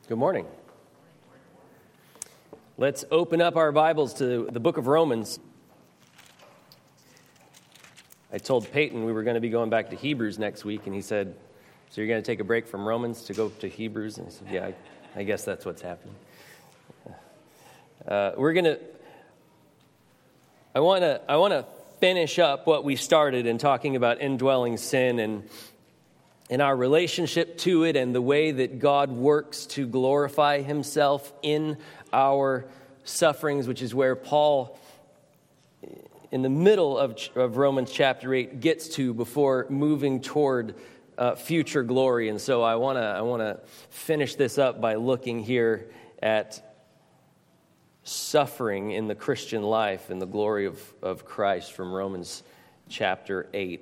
Good morning. Let's open up our Bibles to the book of Romans. I told Peyton we were going to be going back to Hebrews next week, and he said, "So you're going to take a break from Romans to go to Hebrews?" And I said, "Yeah, I guess that's what's happening." I want to finish up what we started in talking about indwelling sin and our relationship to it and the way that God works to glorify himself in our sufferings, which is where Paul, in the middle of Romans chapter 8, gets to before moving toward future glory. And so I want to finish this up by looking here at suffering in the Christian life and the glory of Christ from Romans chapter 8.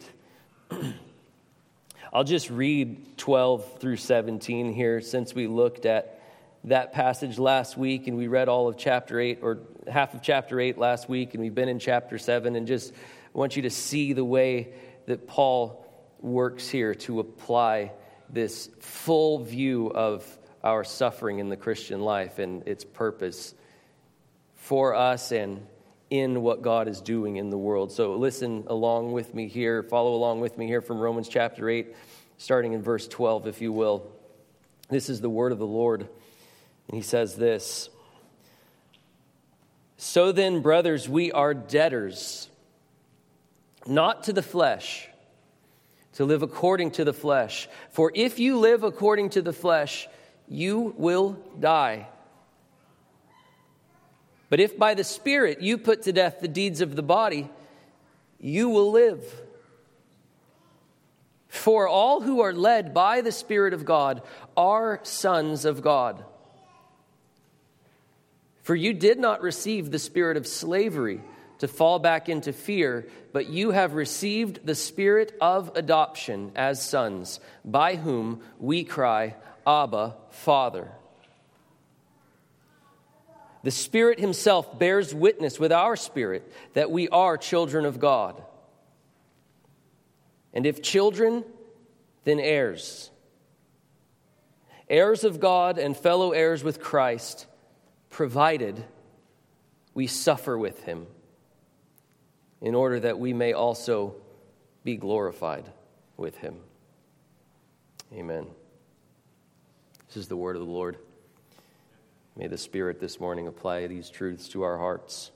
I'll just read 12 through 17 here, since we looked at that passage last week and we read all of chapter 8 or half of chapter 8 last week, and we've been in chapter 7, and just want you to see the way that Paul works here to apply this full view of our suffering in the Christian life and its purpose for us and in what God is doing in the world. So listen along with me here, follow along with me here from Romans chapter 8, starting in verse 12, if you will. This is the word of the Lord, and he says this: "So then, brothers, we are debtors, not to the flesh, to live according to the flesh. For if you live according to the flesh, you will die. But if by the Spirit you put to death the deeds of the body, you will live. For all who are led by the Spirit of God are sons of God. For you did not receive the spirit of slavery to fall back into fear, but you have received the Spirit of adoption as sons, by whom we cry, Abba, Father. The Spirit himself bears witness with our spirit that we are children of God. And if children, then heirs. Heirs of God and fellow heirs with Christ, provided we suffer with him, in order that we may also be glorified with him." Amen. This is the word of the Lord. May the Spirit this morning apply these truths to our hearts.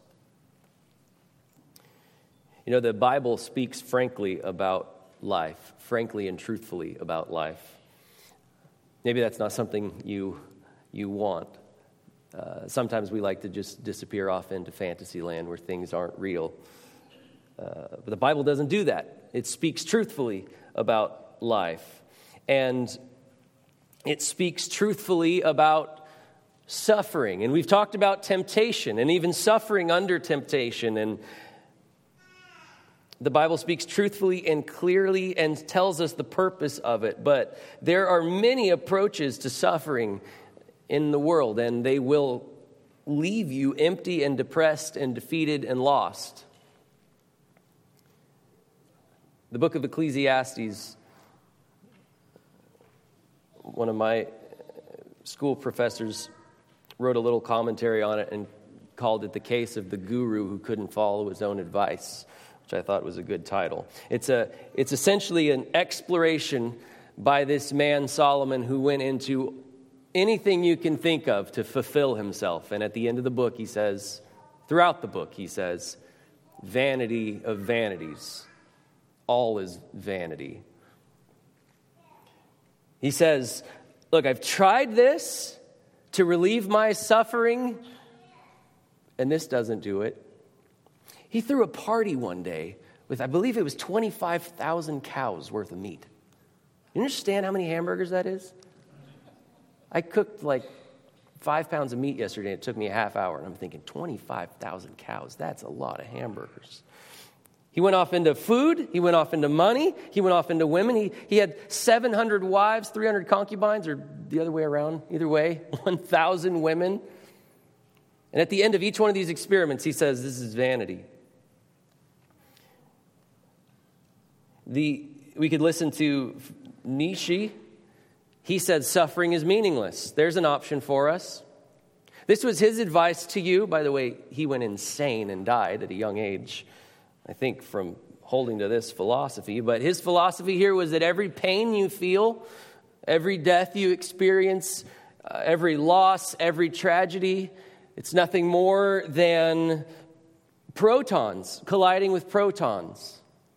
You know, the Bible speaks frankly about life, frankly and truthfully about life. Maybe that's not something you want. Sometimes we like to just disappear off into fantasy land where things aren't real. But the Bible doesn't do that. It speaks truthfully about life. And it speaks truthfully about suffering. And we've talked about temptation and even suffering under temptation. And the Bible speaks truthfully and clearly and tells us the purpose of it. But there are many approaches to suffering in the world, and they will leave you empty and depressed and defeated and lost. The book of Ecclesiastes, one of my school professors wrote a little commentary on it and called it "The Case of the Guru Who Couldn't Follow His Own Advice," which I thought was a good title. It's essentially an exploration by this man Solomon, who went into anything you can think of to fulfill himself. And at the end of the book, he says, throughout the book, he says, "Vanity of vanities. All is vanity." He says, "Look, I've tried this to relieve my suffering, and this doesn't do it." He threw a party one day with, I believe it was 25,000 cows worth of meat. You understand how many hamburgers that is? I cooked like 5 pounds of meat yesterday. It took me a half hour, and I'm thinking, 25,000 cows, that's a lot of hamburgers. He went off into food. He went off into money. He went off into women. He had 700 wives, 300 concubines, or the other way around. Either way, 1,000 women. And at the end of each one of these experiments, he says, this is vanity. We could listen to Nietzsche He said suffering is meaningless. There's an option for us. This was his advice to you. By the way, he went insane and died at a young age, I think, from holding to this philosophy. But his philosophy here was that every pain you feel, every death you experience, every loss, every tragedy, it's nothing more than protons colliding with protons.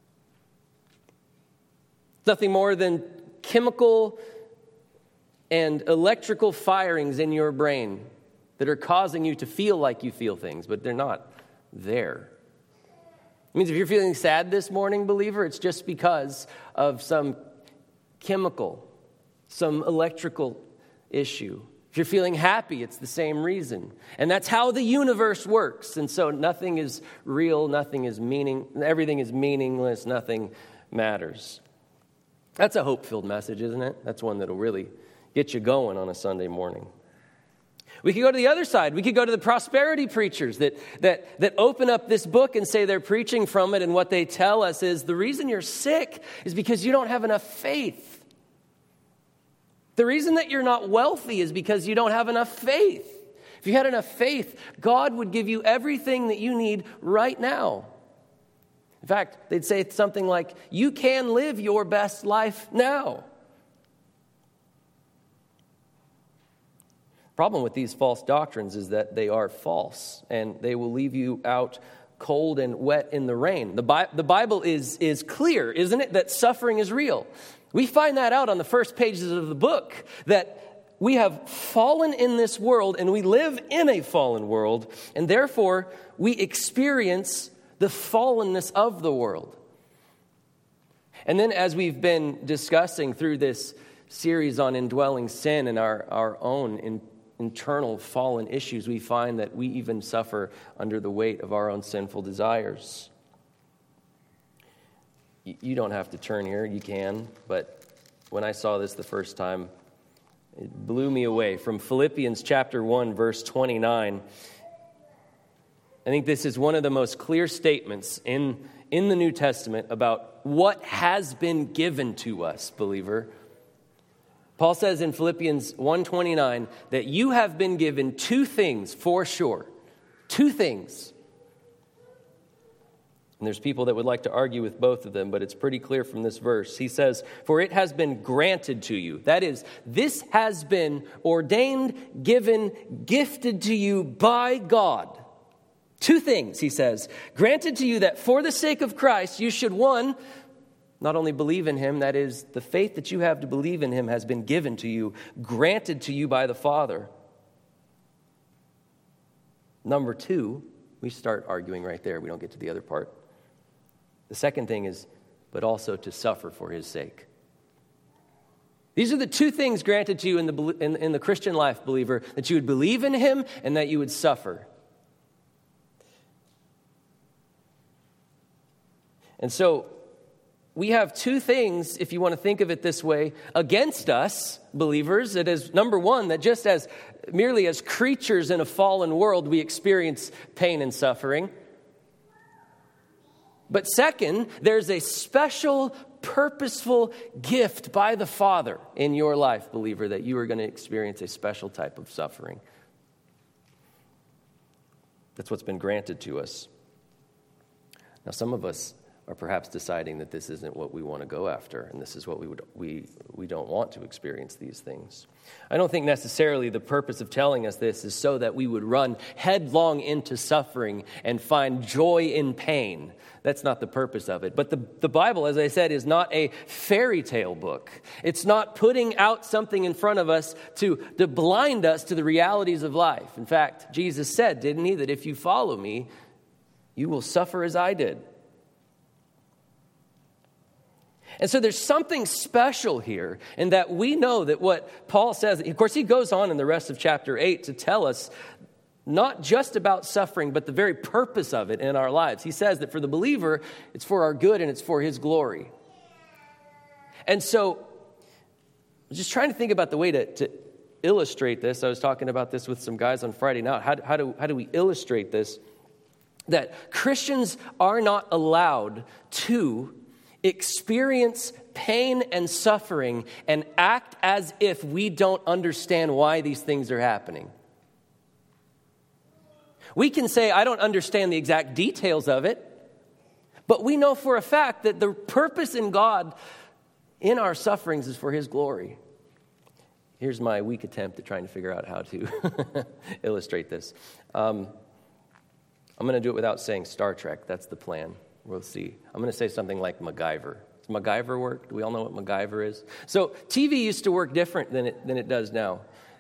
Nothing more than chemical and electrical firings in your brain that are causing you to feel like you feel things, but they're not there. It means if you're feeling sad this morning, believer, it's just because of some chemical, some electrical issue. If you're feeling happy, it's the same reason. And that's how the universe works. And so nothing is real, everything is meaningless, nothing matters. That's a hope-filled message, isn't it? That's one that'll really get you going on a Sunday morning. We could go to the other side. We could go to the prosperity preachers that open up this book and say they're preaching from it, and what they tell us is the reason you're sick is because you don't have enough faith. The reason that you're not wealthy is because you don't have enough faith. If you had enough faith, God would give you everything that you need right now. In fact, they'd say something like, you can live your best life now. Problem with these false doctrines is that they are false, and they will leave you out cold and wet in the rain. The Bible is clear, isn't it, that suffering is real. We find that out on the first pages of the book, that we have fallen in this world, and we live in a fallen world, and therefore we experience the fallenness of the world. And then as we've been discussing through this series on indwelling sin and our own internal fallen issues, we find that we even suffer under the weight of our own sinful desires. You don't have to turn here, you can, but when I saw this the first time, it blew me away. From Philippians chapter 1, verse 29, I think this is one of the most clear statements in the New Testament about what has been given to us, believer. Paul says in Philippians 1:29 that you have been given two things for sure. Two things. And there's people that would like to argue with both of them, but it's pretty clear from this verse. He says, for it has been granted to you. That is, this has been ordained, given, gifted to you by God. Two things, he says, granted to you that for the sake of Christ, you should, one, not only believe in him, that is, the faith that you have to believe in him has been given to you, granted to you by the Father. Number two, we start arguing right there. We don't get to the other part. The second thing is, but also to suffer for his sake. These are the two things granted to you in the Christian life, believer, that you would believe in him and that you would suffer. And so we have two things, if you want to think of it this way, against us, believers. It is, number one, that just as merely as creatures in a fallen world, we experience pain and suffering. But second, there's a special, purposeful gift by the Father in your life, believer, that you are going to experience a special type of suffering. That's what's been granted to us. Now, some of us are perhaps deciding that this isn't what we want to go after, and this is what we don't want to experience these things. I don't think necessarily the purpose of telling us this is so that we would run headlong into suffering and find joy in pain. That's not the purpose of it. But the Bible, as I said, is not a fairy tale book. It's not putting out something in front of us to blind us to the realities of life. In fact, Jesus said, didn't he, that if you follow me, you will suffer as I did. And so there's something special here in that we know that what Paul says, of course, he goes on in the rest of chapter 8 to tell us not just about suffering, but the very purpose of it in our lives. He says that for the believer, it's for our good and it's for his glory. And so I'm just trying to think about the way to illustrate this. I was talking about this with some guys on Friday night. How do we illustrate this? That Christians are not allowed to experience pain and suffering and act as if we don't understand why these things are happening. We can say, I don't understand the exact details of it, but we know for a fact that the purpose in God in our sufferings is for His glory. Here's my weak attempt at trying to figure out how to illustrate this. I'm going to do it without saying Star Trek. That's the plan. We'll see. I'm going to say something like MacGyver. Does MacGyver work? Do we all know what MacGyver is? So TV used to work different than it does now.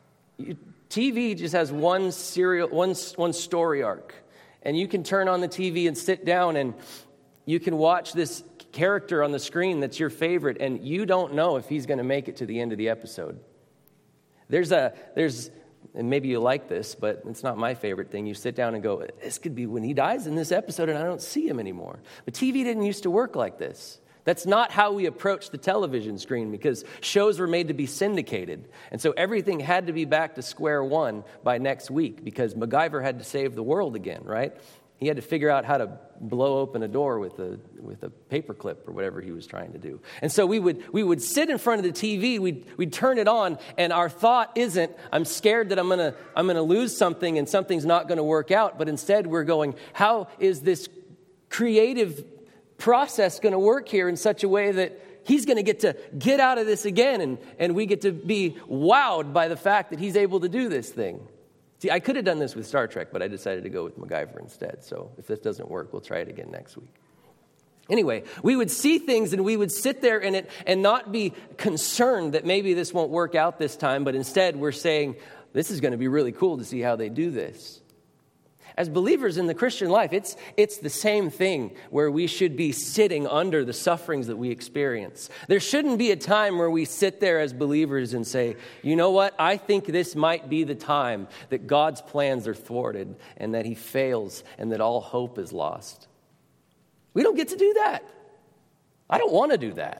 TV just has one story arc. And you can turn on the TV and sit down and you can watch this character on the screen that's your favorite, and you don't know if he's going to make it to the end of the episode. There's, and maybe you like this, but it's not my favorite thing. You sit down and go, this could be when he dies in this episode and I don't see him anymore. But TV didn't used to work like this. That's not how we approach the television screen, because shows were made to be syndicated. And so everything had to be back to square one by next week, because MacGyver had to save the world again, right? He had to figure out how to blow open a door with a paperclip or whatever he was trying to do. And so we would sit in front of the TV, we'd turn it on, and our thought isn't, I'm scared that I'm gonna lose something and something's not gonna work out, but instead we're going, how is this creative process going to work here in such a way that he's going to get out of this again, and we get to be wowed by the fact that he's able to do this thing. See, I could have done this with Star Trek, but I decided to go with MacGyver instead. So if this doesn't work, we'll try it again next week. Anyway, we would see things and we would sit there in it and not be concerned that maybe this won't work out this time, but instead we're saying, this is going to be really cool to see how they do this. As believers in the Christian life, it's the same thing where we should be sitting under the sufferings that we experience. There shouldn't be a time where we sit there as believers and say, you know what, I think this might be the time that God's plans are thwarted and that He fails and that all hope is lost. We don't get to do that. I don't want to do that.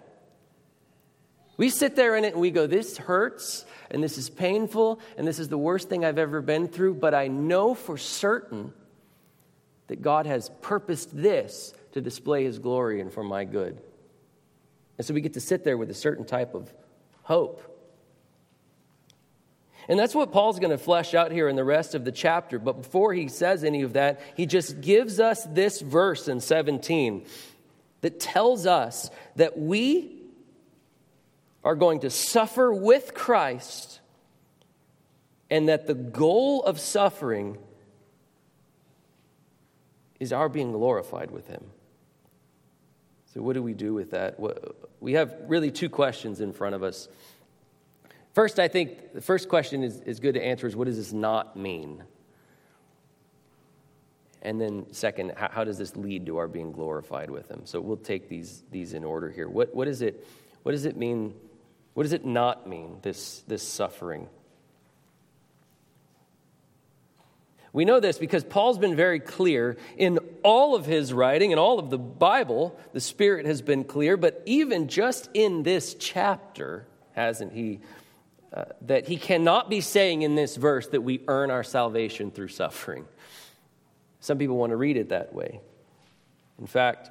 We sit there in it and we go, this hurts and this is painful and this is the worst thing I've ever been through, but I know for certain that God has purposed this to display His glory and for my good. And so we get to sit there with a certain type of hope. And that's what Paul's going to flesh out here in the rest of the chapter. But before he says any of that, he just gives us this verse in 17 that tells us that we are going to suffer with Christ, and that the goal of suffering is our being glorified with Him. So what do we do with that? We have really two questions in front of us. First, I think the first question is good to answer is, what does this not mean? And then second, how does this lead to our being glorified with Him? So we'll take these in order here. What does it mean? What does it not mean, this suffering? We know this because Paul's been very clear in all of his writing and all of the Bible. The Spirit has been clear, but even just in this chapter, hasn't he, that he cannot be saying in this verse that we earn our salvation through suffering. Some people want to read it that way. In fact,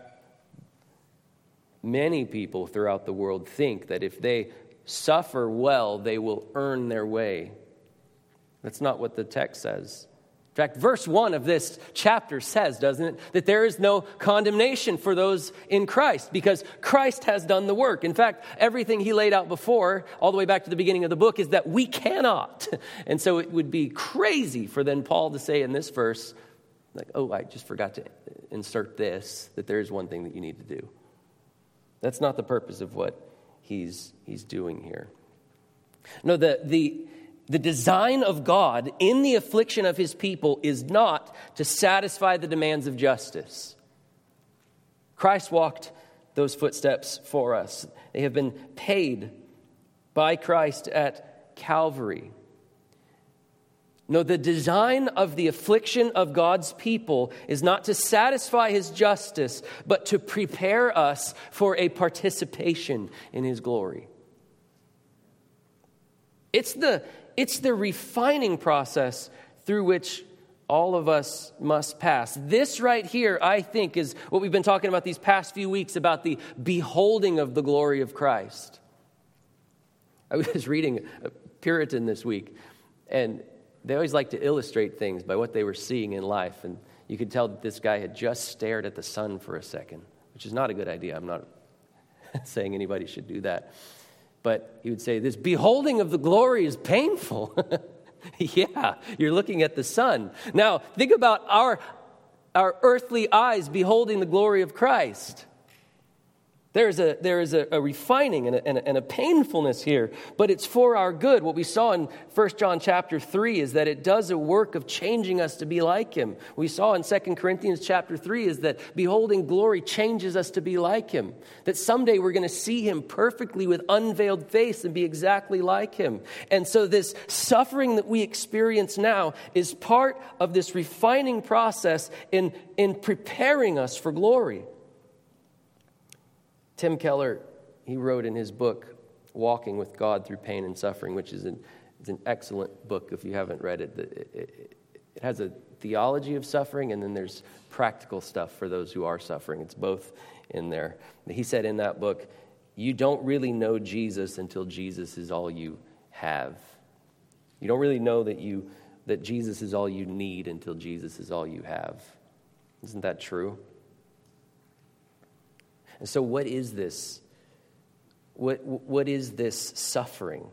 many people throughout the world think that if they suffer well, they will earn their way. That's not what the text says. In fact, verse 1 of this chapter says, doesn't it, that there is no condemnation for those in Christ because Christ has done the work. In fact, everything he laid out before, all the way back to the beginning of the book, is that we cannot. And so it would be crazy for then Paul to say in this verse, like, oh, I just forgot to insert this, that there is one thing that you need to do. That's not the purpose of what he's doing here. No, the design of God in the affliction of His people is not to satisfy the demands of justice. Christ walked those footsteps for us. They have been paid by Christ at Calvary. No, the design of the affliction of God's people is not to satisfy His justice, but to prepare us for a participation in His glory. It's the refining process through which All of us must pass. This right here, I think, is what we've been talking about these past few weeks about the beholding of the glory of Christ. I was reading a Puritan this week, and they always like to illustrate things by what they were seeing in life. And you could tell that this guy had just stared at the sun for a second, which is not a good idea. I'm not saying anybody should do that. But he would say, this beholding of the glory is painful. Yeah, you're looking at the sun. Now, think about our earthly eyes beholding the glory of Christ. There is a refining and a painfulness here, but it's for our good. What we saw in 1 John chapter 3 is that it does a work of changing us to be like him. We saw in 2 Corinthians chapter 3 is that beholding glory changes us to be like him. That someday we're going to see him perfectly with unveiled face and be exactly like him. And so this suffering that we experience now is part of this refining process in preparing us for glory. Tim Keller, he wrote in his book, Walking with God Through Pain and Suffering, which is an excellent book if you haven't read it. It has a theology of suffering, and then there's practical stuff for those who are suffering. It's both in there. He said in that book, you don't really know Jesus until Jesus is all you have. You don't really know that Jesus is all you need until Jesus is all you have. Isn't that true? And so what is this? What is this suffering?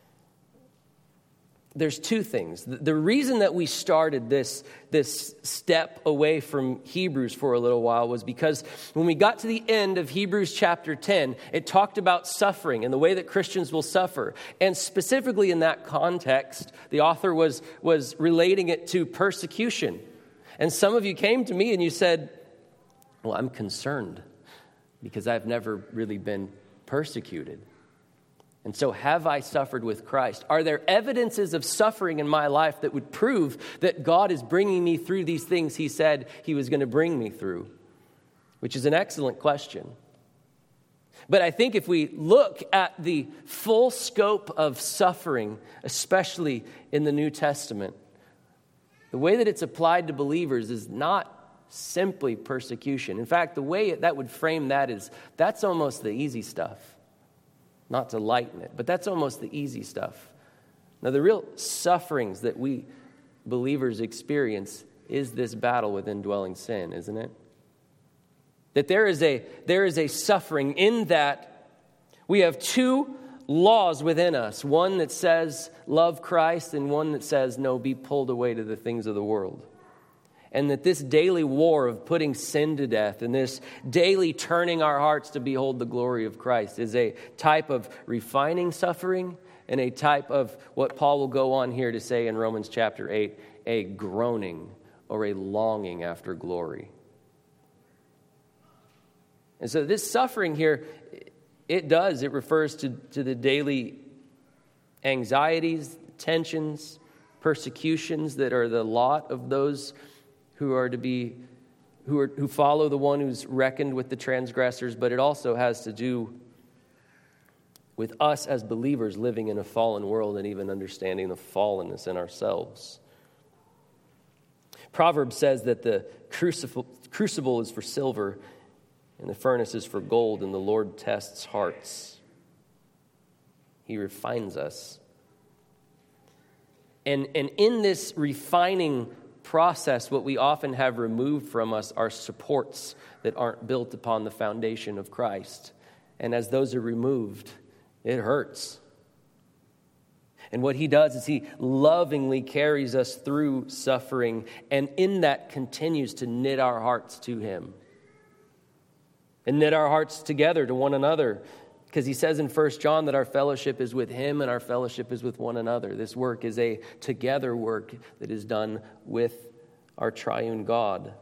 There's two things. The reason that we started this step away from Hebrews for a little while was because when we got to the end of Hebrews chapter 10, it talked about suffering and the way that Christians will suffer. And specifically in that context, the author was relating it to persecution. And some of you came to me and you said, well, I'm concerned because I've never really been persecuted. And so have I suffered with Christ? Are there evidences of suffering in my life that would prove that God is bringing me through these things he said he was going to bring me through? Which is an excellent question. But I think if we look at the full scope of suffering, especially in the New Testament, the way that it's applied to believers is not simply persecution. In fact, the way that would frame that is, that's almost the easy stuff. Not to lighten it, but that's almost the easy stuff. Now, the real sufferings that we believers experience is this battle with indwelling sin, isn't it? That there is a suffering in that we have two laws within us. One that says, love Christ, and one that says, no, be pulled away to the things of the world. And that this daily war of putting sin to death and this daily turning our hearts to behold the glory of Christ is a type of refining suffering and a type of what Paul will go on here to say in Romans chapter 8, a groaning or a longing after glory. And so this suffering here, it refers to the daily anxieties, tensions, persecutions that are the lot of those who follow the one who's reckoned with the transgressors, but it also has to do with us as believers living in a fallen world and even understanding the fallenness in ourselves. Proverbs says that the crucible is for silver and the furnace is for gold, and the Lord tests hearts. He refines us. And in this refining process, what we often have removed from us are supports that aren't built upon the foundation of Christ. And as those are removed, it hurts. And what he does is he lovingly carries us through suffering, and in that continues to knit our hearts to him. And knit our hearts together to one another. Because he says in 1 John that our fellowship is with him and our fellowship is with one another. This work is a together work that is done with our triune God.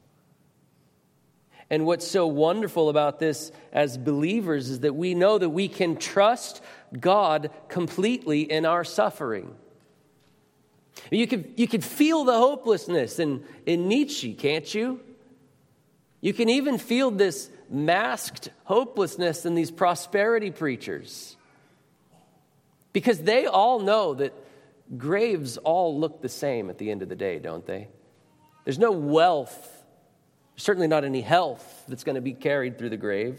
And what's so wonderful about this as believers is that we know that we can trust God completely in our suffering. You could feel the hopelessness in Nietzsche, can't you? You can even feel this masked hopelessness in these prosperity preachers. Because they all know that graves all look the same at the end of the day, don't they? There's no wealth, certainly not any health that's going to be carried through the grave.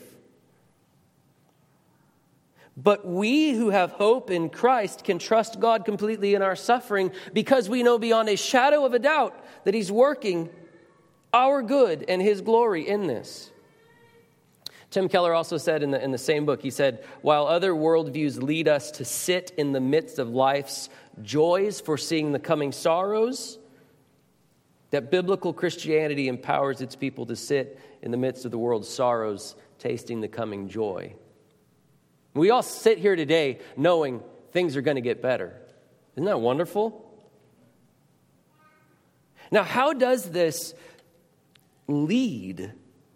But we who have hope in Christ can trust God completely in our suffering because we know beyond a shadow of a doubt that He's working our good and His glory in this. Tim Keller also said in the same book, he said, while other worldviews lead us to sit in the midst of life's joys, foreseeing the coming sorrows, that biblical Christianity empowers its people to sit in the midst of the world's sorrows, tasting the coming joy. We all sit here today knowing things are going to get better. Isn't that wonderful? Now, how does this lead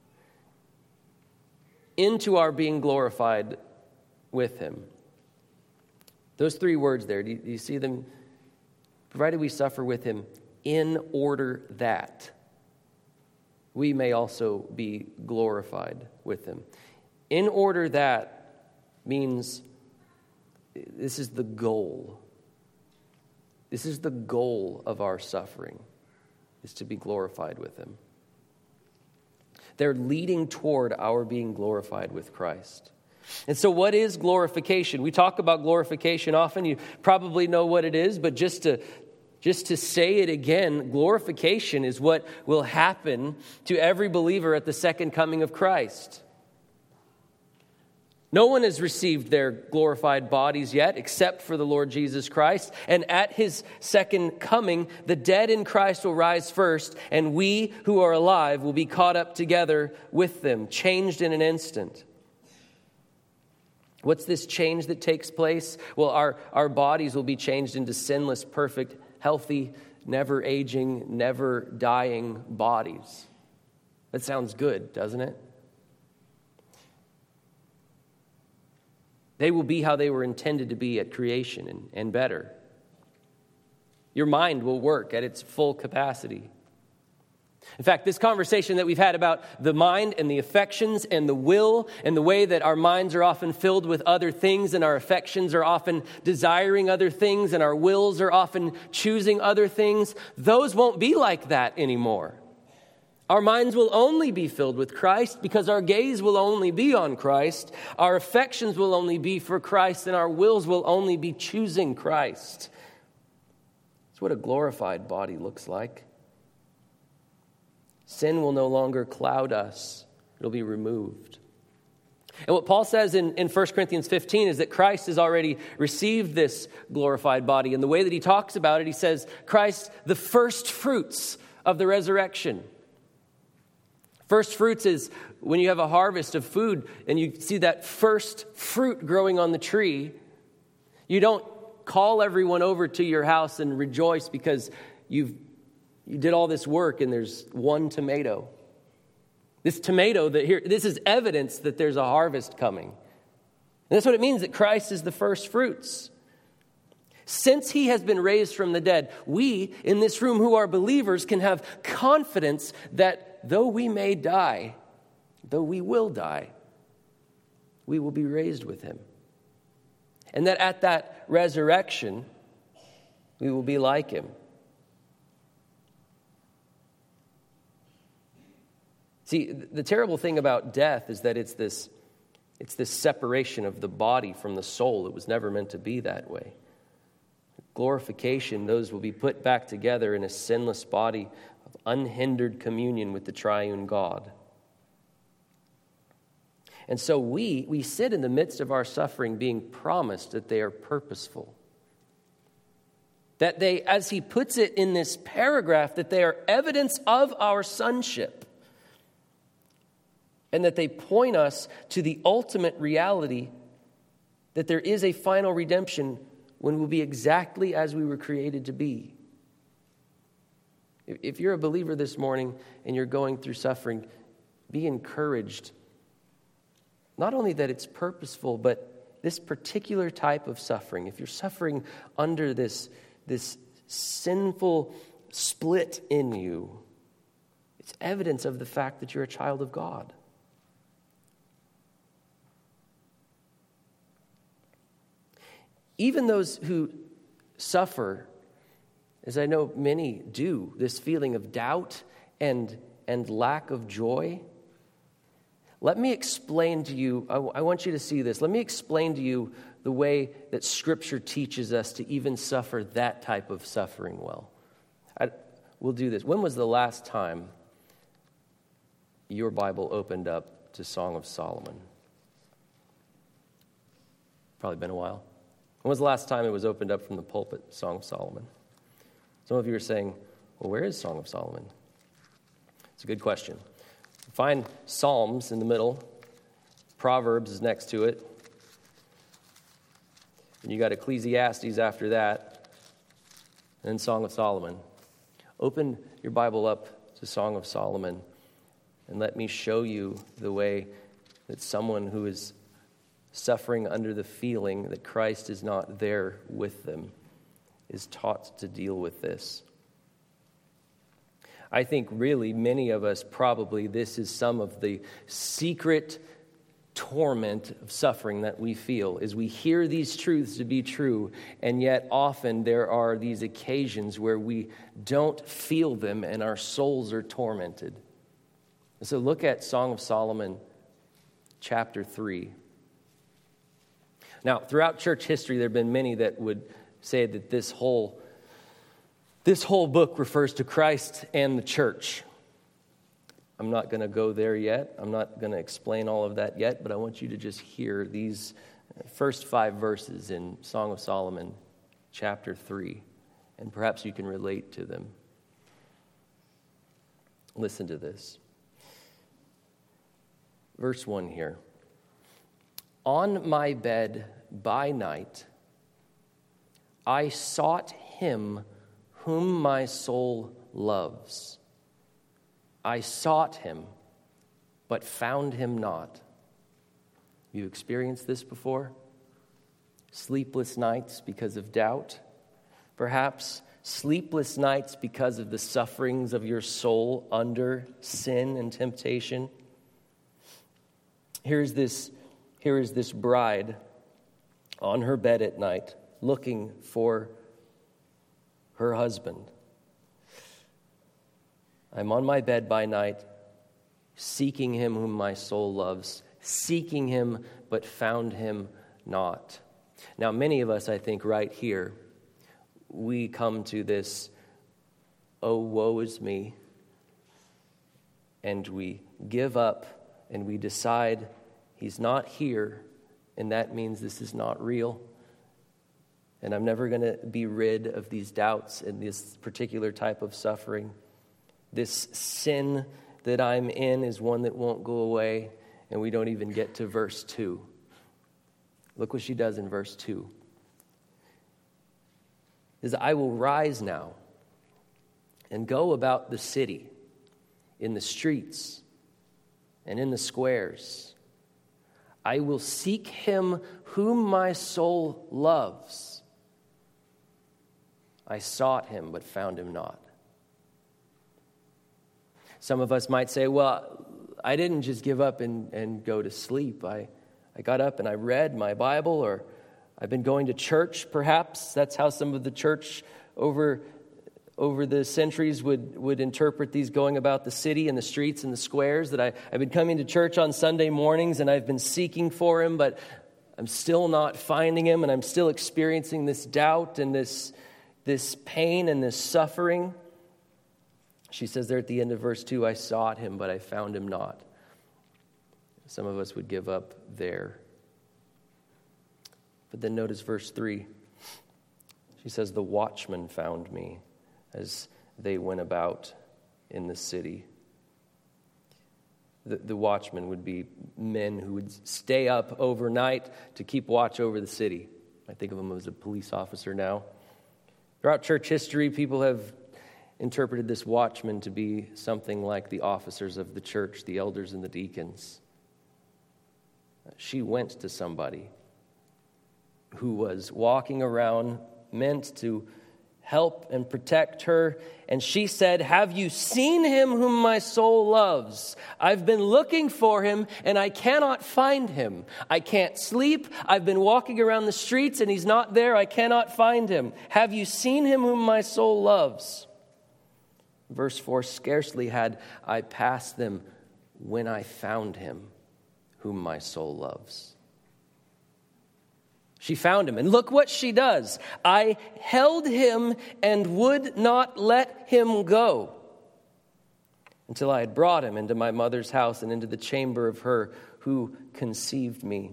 into our being glorified with Him? Those three words there, do you see them? Provided we suffer with Him in order that we may also be glorified with Him. In order that means this is the goal. This is the goal of our suffering, is to be glorified with Him. They're leading toward our being glorified with Christ. And so what is glorification? We talk about glorification often. You probably know what it is, but just to say it again, glorification is what will happen to every believer at the second coming of Christ. No one has received their glorified bodies yet except for the Lord Jesus Christ. And at His second coming, the dead in Christ will rise first, and we who are alive will be caught up together with them, changed in an instant. What's this change that takes place? Well, our bodies will be changed into sinless, perfect, healthy, never aging, never dying bodies. That sounds good, doesn't it? They will be how they were intended to be at creation and better. Your mind will work at its full capacity. In fact, this conversation that we've had about the mind and the affections and the will and the way that our minds are often filled with other things and our affections are often desiring other things and our wills are often choosing other things, those won't be like that anymore. Our minds will only be filled with Christ because our gaze will only be on Christ. Our affections will only be for Christ, and our wills will only be choosing Christ. That's what a glorified body looks like. Sin will no longer cloud us. It'll be removed. And what Paul says in 1 Corinthians 15 is that Christ has already received this glorified body. And the way that he talks about it, he says, Christ, the first fruits of the resurrection. First fruits is when you have a harvest of food and you see that first fruit growing on the tree. You don't call everyone over to your house and rejoice because you did all this work and there's one tomato. This tomato this is evidence that there's a harvest coming. And that's what it means that Christ is the first fruits. Since He has been raised from the dead, we in this room who are believers can have confidence that though we may die, though we will die, we will be raised with Him. And that at that resurrection, we will be like Him. See, the terrible thing about death is that it's this separation of the body from the soul. It was never meant to be that way. Glorification, those will be put back together in a sinless body of unhindered communion with the triune God. And so we sit in the midst of our suffering being promised that they are purposeful. That they, as he puts it in this paragraph, that they are evidence of our sonship. And that they point us to the ultimate reality that there is a final redemption when we'll be exactly as we were created to be. If you're a believer this morning and you're going through suffering, be encouraged. Not only that it's purposeful, but this particular type of suffering, if you're suffering under this sinful split in you, it's evidence of the fact that you're a child of God. Even those who suffer as I know many do, this feeling of doubt and lack of joy. Let me explain to you, I want you to see this. Let me explain to you the way that Scripture teaches us to even suffer that type of suffering well. We'll do this. When was the last time your Bible opened up to Song of Solomon? Probably been a while. When was the last time it was opened up from the pulpit, Song of Solomon? Some of you are saying, well, where is Song of Solomon? It's a good question. Find Psalms in the middle. Proverbs is next to it. And you got Ecclesiastes after that. And then Song of Solomon. Open your Bible up to Song of Solomon and let me show you the way that someone who is suffering under the feeling that Christ is not there with them is taught to deal with this. I think really many of us probably this is some of the secret torment of suffering that we feel is we hear these truths to be true, and yet often there are these occasions where we don't feel them and our souls are tormented. So look at Song of Solomon chapter 3. Now, throughout church history, there have been many that would say that this whole book refers to Christ and the church. I'm not going to go there yet. I'm not going to explain all of that yet, but I want you to just hear these first 5 verses in Song of Solomon, chapter 3, and perhaps you can relate to them. Listen to this. Verse 1 here. On my bed by night, I sought him whom my soul loves. I sought him, but found him not. You experienced this before? Sleepless nights because of doubt? Perhaps sleepless nights because of the sufferings of your soul under sin and temptation? Here is this bride on her bed at night looking for her husband. I'm on my bed by night, seeking him whom my soul loves, seeking him, but found him not. Now, many of us, I think, right here, we come to this, oh, woe is me, and we give up, and we decide he's not here, and that means this is not real. And I'm never going to be rid of these doubts and this particular type of suffering. This sin that I'm in is one that won't go away, and we don't even get to verse 2. Look what she does in verse 2. It says, I will rise now and go about the city, in the streets and in the squares. I will seek him whom my soul loves. I sought him, but found him not. Some of us might say, well, I didn't just give up and go to sleep. I got up and I read my Bible, or I've been going to church, perhaps. That's how some of the church over the centuries would interpret these going about the city and the streets and the squares, that I've been coming to church on Sunday mornings and I've been seeking for him, but I'm still not finding him, and I'm still experiencing this doubt and this pain and this suffering. She says there at the end of verse 2, I sought him, but I found him not. Some of us would give up there. But then notice verse 3. She says, the watchman found me as they went about in the city. The watchmen would be men who would stay up overnight to keep watch over the city. I think of them as a police officer now. Throughout church history, people have interpreted this watchman to be something like the officers of the church, the elders and the deacons. She went to somebody who was walking around, meant to help and protect her. And she said, "Have you seen him whom my soul loves? I've been looking for him and I cannot find him. I can't sleep. I've been walking around the streets and he's not there. I cannot find him. Have you seen him whom my soul loves?" Verse 4, "Scarcely had I passed them when I found him whom my soul loves." She found him, and look what she does. "I held him and would not let him go until I had brought him into my mother's house and into the chamber of her who conceived me.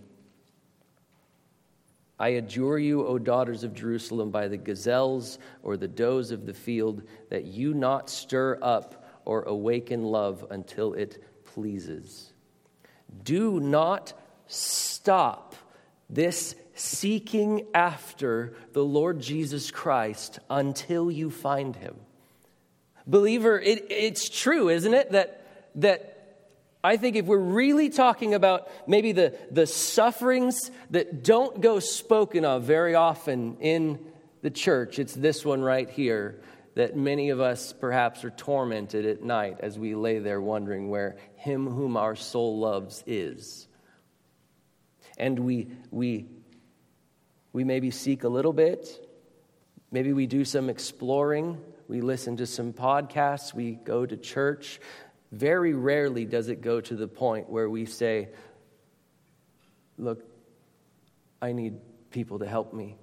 I adjure you, O daughters of Jerusalem, by the gazelles or the does of the field, that you not stir up or awaken love until it pleases. Do not stop this seeking after the Lord Jesus Christ until you find him." Believer, it's true, isn't it? That I think if we're really talking about maybe the sufferings that don't go spoken of very often in the church, it's this one right here, that many of us perhaps are tormented at night as we lay there wondering where him whom our soul loves is. And we maybe seek a little bit. Maybe we do some exploring. We listen to some podcasts. We go to church. Very rarely does it go to the point where we say, "Look, I need people to help me."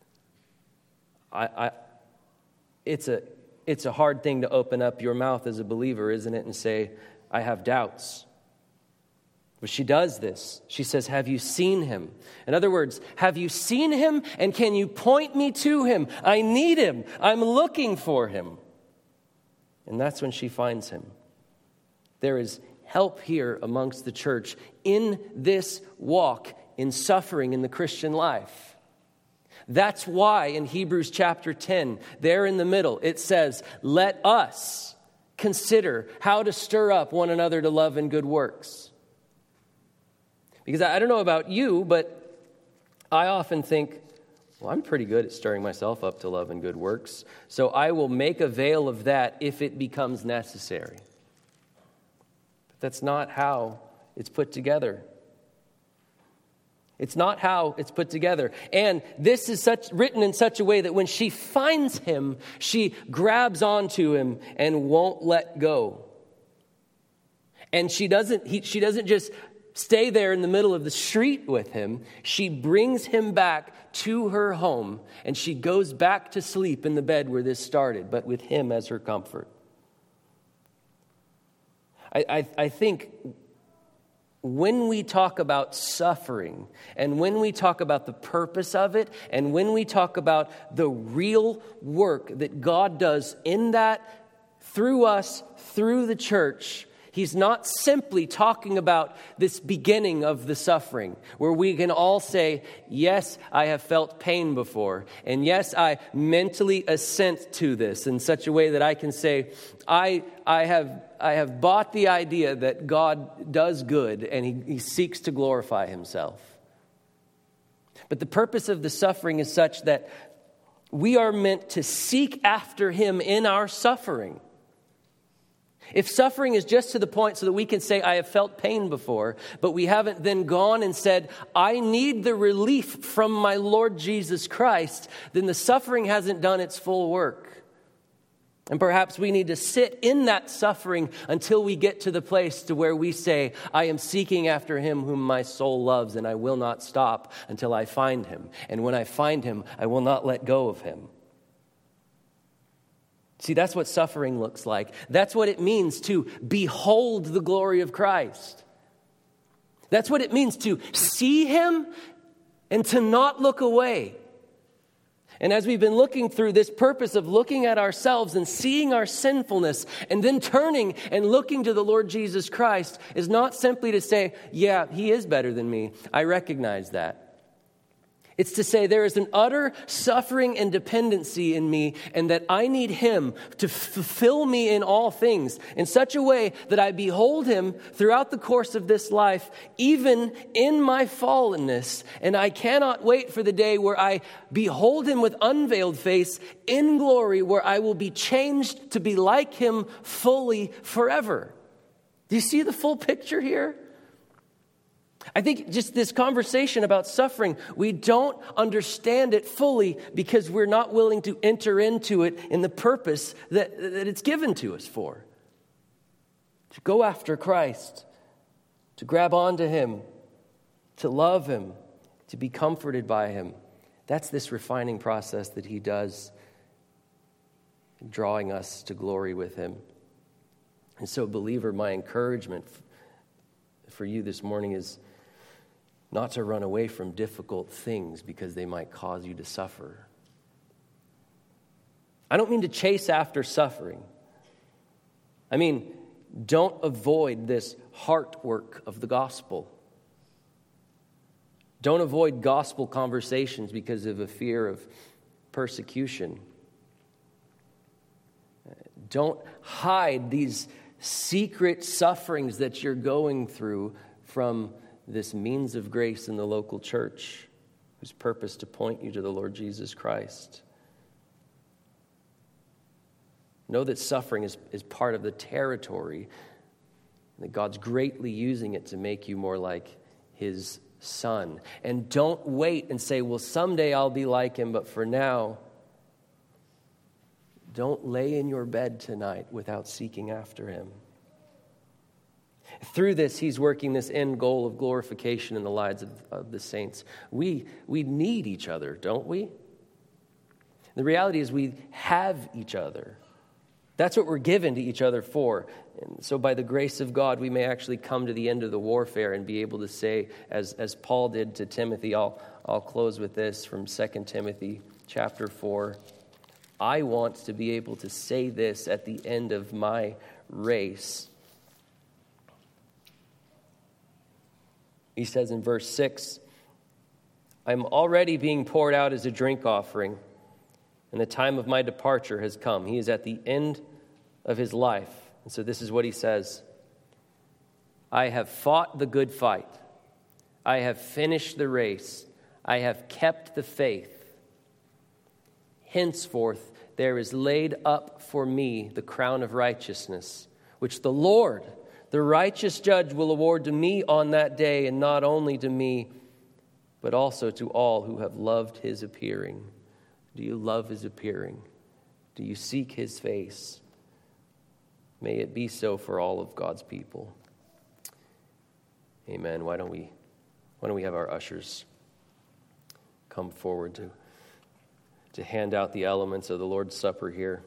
It's a hard thing to open up your mouth as a believer, isn't it, and say, "I have doubts." But she does this. She says, "Have you seen him?" In other words, have you seen him, and can you point me to him? I need him. I'm looking for him. And that's when she finds him. There is help here amongst the church in this walk in suffering in the Christian life. That's why in Hebrews chapter 10, there in the middle, it says, "Let us consider how to stir up one another to love and good works." Because I don't know about you, but I often think, well, I'm pretty good at stirring myself up to love and good works, so I will make avail of that if it becomes necessary. But that's not how it's put together. It's not how it's put together. And this is written in such a way that when she finds him, she grabs onto him and won't let go. And she doesn't just stay there in the middle of the street with him. She brings him back to her home, and she goes back to sleep in the bed where this started, but with him as her comfort. I think when we talk about suffering, and when we talk about the purpose of it, and when we talk about the real work that God does in that, through us, through the church, He's not simply talking about this beginning of the suffering where we can all say, "Yes, I have felt pain before. And yes, I mentally assent to this in such a way that I can say, I have bought the idea that God does good and he seeks to glorify himself." But the purpose of the suffering is such that we are meant to seek after him in our suffering. If suffering is just to the point so that we can say, "I have felt pain before," but we haven't then gone and said, "I need the relief from my Lord Jesus Christ," then the suffering hasn't done its full work. And perhaps we need to sit in that suffering until we get to the place to where we say, "I am seeking after him whom my soul loves, and I will not stop until I find him. And when I find him, I will not let go of him." See, that's what suffering looks like. That's what it means to behold the glory of Christ. That's what it means to see him and to not look away. And as we've been looking through this purpose of looking at ourselves and seeing our sinfulness and then turning and looking to the Lord Jesus Christ is not simply to say, "Yeah, he is better than me. I recognize that." It's to say there is an utter suffering and dependency in me, and that I need him to fulfill me in all things in such a way that I behold him throughout the course of this life, even in my fallenness. And I cannot wait for the day where I behold him with unveiled face in glory, where I will be changed to be like him fully forever. Do you see the full picture here? I think just this conversation about suffering, we don't understand it fully because we're not willing to enter into it in the purpose that it's given to us for. To go after Christ, to grab onto him, to love him, to be comforted by him. That's this refining process that he does, drawing us to glory with him. And so, believer, my encouragement for you this morning is not to run away from difficult things because they might cause you to suffer. I don't mean to chase after suffering. I mean, don't avoid this heart work of the gospel. Don't avoid gospel conversations because of a fear of persecution. Don't hide these secret sufferings that you're going through from this means of grace in the local church, whose purpose to point you to the Lord Jesus Christ. Know that suffering is part of the territory, that God's greatly using it to make you more like his Son. And don't wait and say, well, someday I'll be like him, but for now, don't lay in your bed tonight without seeking after him. Through this, he's working this end goal of glorification in the lives of the saints. We need each other, don't we? The reality is we have each other. That's what we're given to each other for. And so by the grace of God, we may actually come to the end of the warfare and be able to say, as Paul did to Timothy, I'll close with this from 2 Timothy chapter 4. I want to be able to say this at the end of my race. He says in verse 6, I'm already being poured out as a drink offering, and the time of my departure has come. He is at the end of his life. And so this is what he says. I have fought the good fight. I have finished the race. I have kept the faith. Henceforth, there is laid up for me the crown of righteousness, which the Lord, the righteous judge, will award to me on that day, and not only to me, but also to all who have loved his appearing. Do you love his appearing? Do you seek his face? May it be so for all of God's people. Amen. Why don't we have our ushers come forward to hand out the elements of the Lord's Supper here.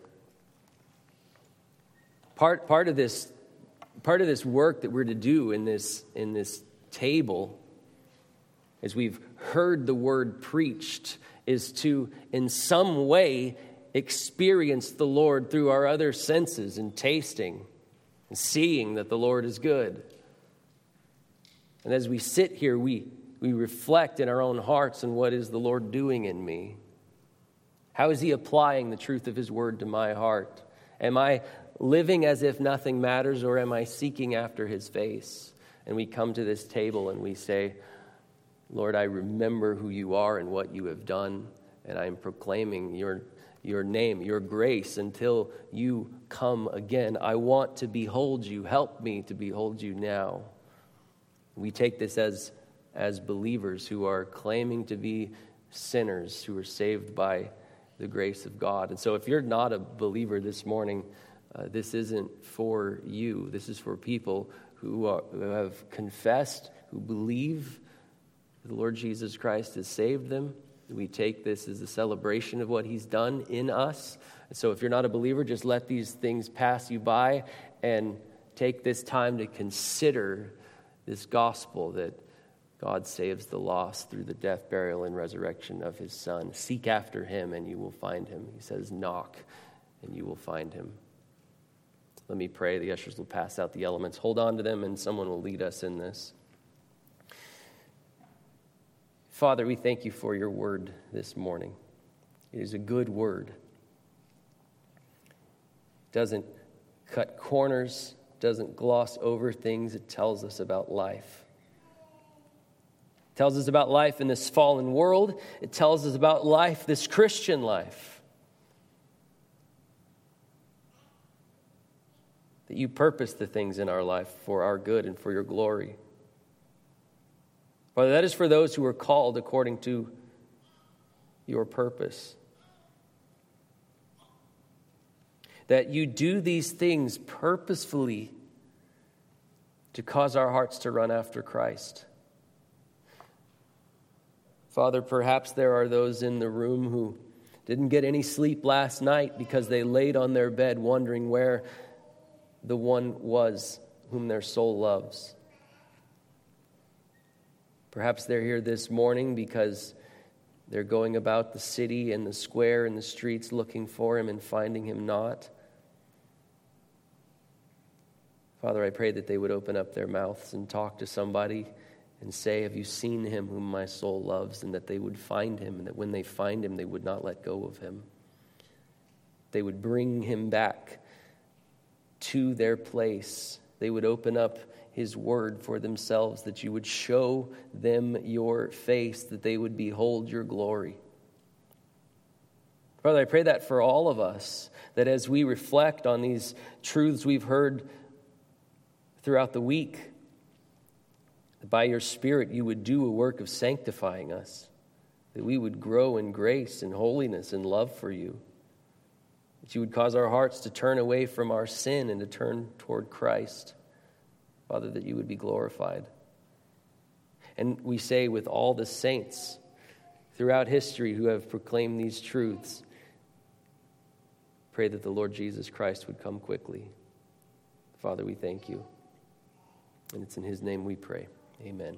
Part of this work that we're to do in this table, as we've heard the word preached, is to, in some way, experience the Lord through our other senses and tasting and seeing that the Lord is good. And as we sit here, we reflect in our own hearts on what is the Lord doing in me. How is he applying the truth of his word to my heart? Am I living as if nothing matters, or am I seeking after his face? And we come to this table and we say, Lord, I remember who you are and what you have done, and I am proclaiming your name, your grace, until you come again. I want to behold you. Help me to behold you now. We take this as believers who are claiming to be sinners who are saved by the grace of God. And so if you're not a believer this morning, this isn't for you. This is for people who have confessed, who believe the Lord Jesus Christ has saved them. We take this as a celebration of what he's done in us. And so if you're not a believer, just let these things pass you by and take this time to consider this gospel that God saves the lost through the death, burial, and resurrection of his Son. Seek after him and you will find him. He says, knock and you will find him. Let me pray. The ushers will pass out the elements. Hold on to them and someone will lead us in this. Father, we thank you for your word this morning. It is a good word. It doesn't cut corners, doesn't gloss over things. It tells us about life. It tells us about life in this fallen world. It tells us about life, this Christian life. That you purpose the things in our life for our good and for your glory. Father, that is for those who are called according to your purpose. That you do these things purposefully to cause our hearts to run after Christ. Father, perhaps there are those in the room who didn't get any sleep last night because they laid on their bed wondering where the one was whom their soul loves. Perhaps they're here this morning because they're going about the city and the square and the streets looking for him and finding him not. Father, I pray that they would open up their mouths and talk to somebody and say, have you seen him whom my soul loves? And that they would find him, and that when they find him, they would not let go of him. They would bring him back to their place. They would open up his word for themselves, that you would show them your face, that they would behold your glory. Father, I pray that for all of us, that as we reflect on these truths we've heard throughout the week, that by your Spirit you would do a work of sanctifying us, that we would grow in grace and holiness and love for you, that you would cause our hearts to turn away from our sin and to turn toward Christ. Father, that you would be glorified. And we say with all the saints throughout history who have proclaimed these truths, pray that the Lord Jesus Christ would come quickly. Father, we thank you. And it's in his name we pray. Amen.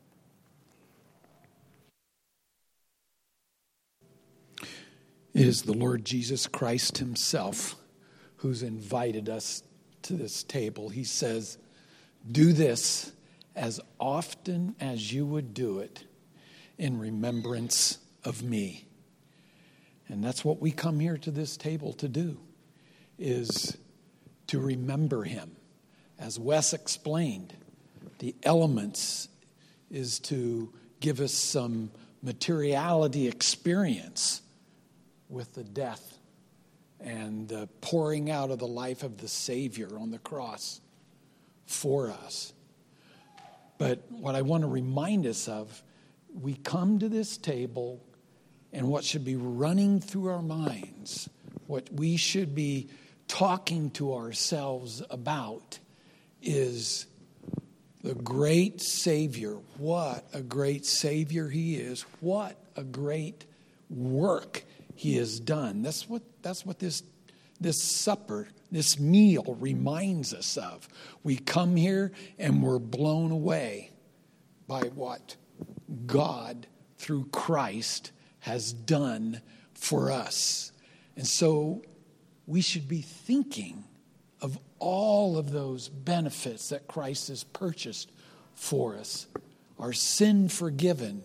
It is the Lord Jesus Christ himself who's invited us to this table. He says, do this as often as you would do it in remembrance of me. And that's what we come here to this table to do, is to remember him. As Wes explained, the elements is to give us some materiality experience with the death and the pouring out of the life of the Savior on the cross for us. But what I want to remind us of, we come to this table, and what should be running through our minds, what we should be talking to ourselves about, is the great Savior. What a great Savior he is. What a great work he has done. That's what this supper, this meal reminds us of. We come here and we're blown away by what God through Christ has done for us. And so we should be thinking of all of those benefits that Christ has purchased for us. Our sin forgiven,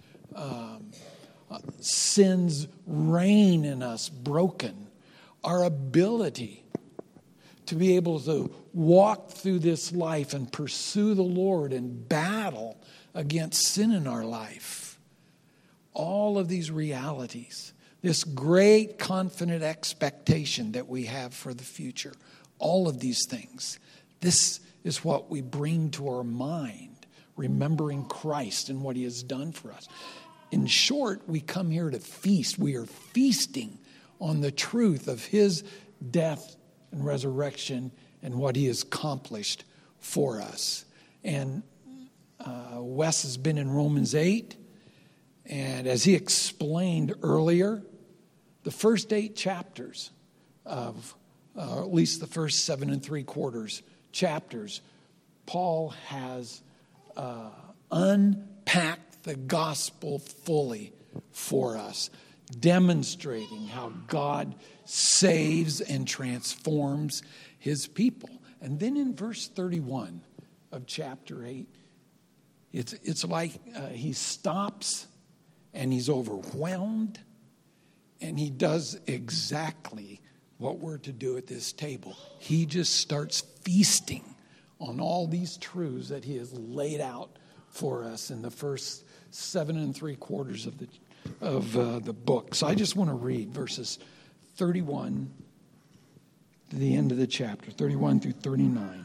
sin's reign in us broken, our ability to be able to walk through this life and pursue the Lord and battle against sin in our life. All of these realities, this great confident expectation that we have for the future, all of these things, this is what we bring to our mind, remembering Christ and what he has done for us. In short, we come here to feast. We are feasting on the truth of his death and resurrection and what he has accomplished for us. And Wes has been in Romans 8, and as he explained earlier, the first 8 chapters of, at least the first 7 3/4 chapters, Paul has unpacked the gospel fully for us, demonstrating how God saves and transforms his people. And then in verse 31 of chapter 8, it's like he stops and he's overwhelmed, and he does exactly what we're to do at this table. He just starts feasting on all these truths that he has laid out for us in the first 7 3/4 of the book. So I just want to read verses 31 to the end of the chapter, 31 through 39.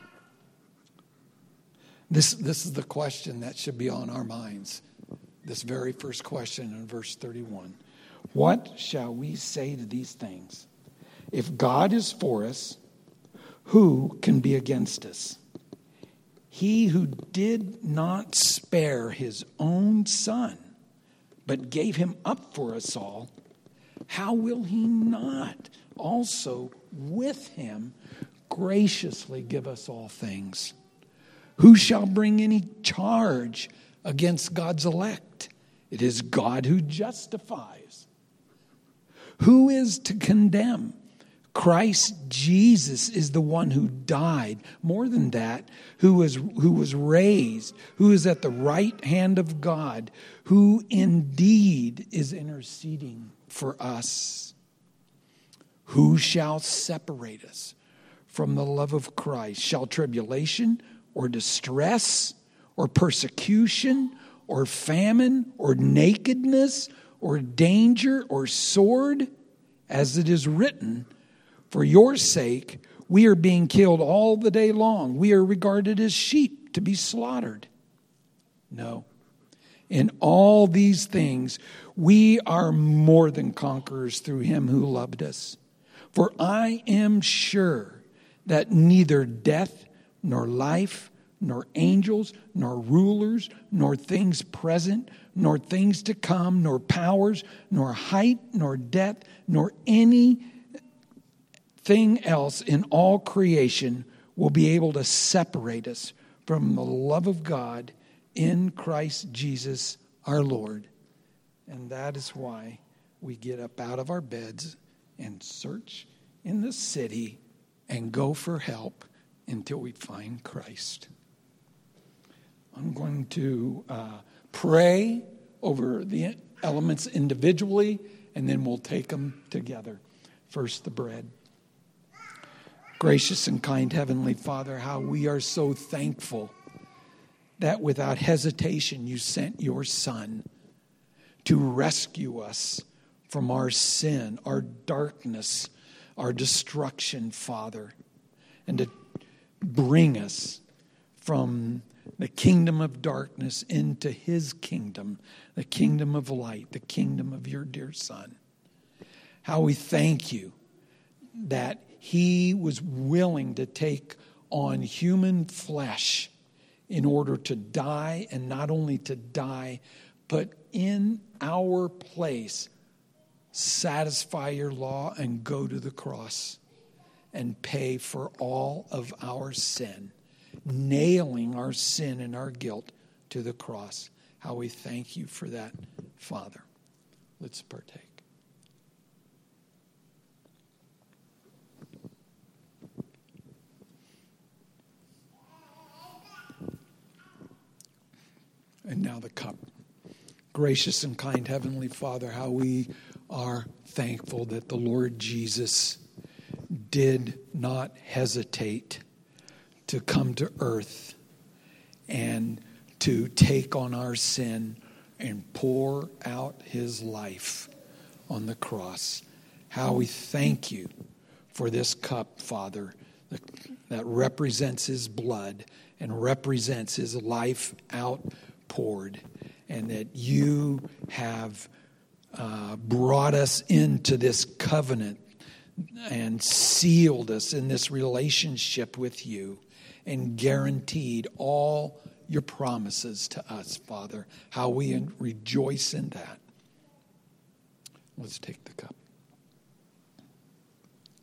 This is the question that should be on our minds. This very first question in verse 31. What shall we say to these things? If God is for us, who can be against us? He who did not spare his own son, but gave him up for us all, how will he not also with him graciously give us all things? Who shall bring any charge against God's elect? It is God who justifies. Who is to condemn? Christ Jesus is the one who died. More than that, who was raised, who is at the right hand of God, who indeed is interceding for us. Who shall separate us from the love of Christ? Shall tribulation or distress or persecution or famine or nakedness or danger or sword? As it is written, for your sake we are being killed all the day long. We are regarded as sheep to be slaughtered. No. In all these things we are more than conquerors through him who loved us. For I am sure that neither death nor life, nor angels, nor rulers, nor things present, nor things to come, nor powers, nor height, nor depth, nor anything else in all creation will be able to separate us from the love of God in Christ Jesus our Lord. And that is why we get up out of our beds and search in the city and go for help until we find Christ. I'm going to pray over the elements individually, and then we'll take them together. First, the bread. Gracious and kind Heavenly Father, how we are so thankful that without hesitation you sent your Son to rescue us from our sin, our darkness, our destruction, Father, and to bring us from the kingdom of darkness into his kingdom, the kingdom of light, the kingdom of your dear Son. How we thank you that he was willing to take on human flesh in order to die, and not only to die, but in our place, satisfy your law and go to the cross and pay for all of our sin, nailing our sin and our guilt to the cross. How we thank you for that, Father. Let's partake. And now the cup. Gracious and kind Heavenly Father, how we are thankful that the Lord Jesus did not hesitate to come to earth and to take on our sin and pour out his life on the cross. How we thank you for this cup, Father, that represents his blood and represents his life outpoured, and that you have brought us into this covenant and sealed us in this relationship with you and guaranteed all your promises to us, Father. How we rejoice in that. Let's take the cup.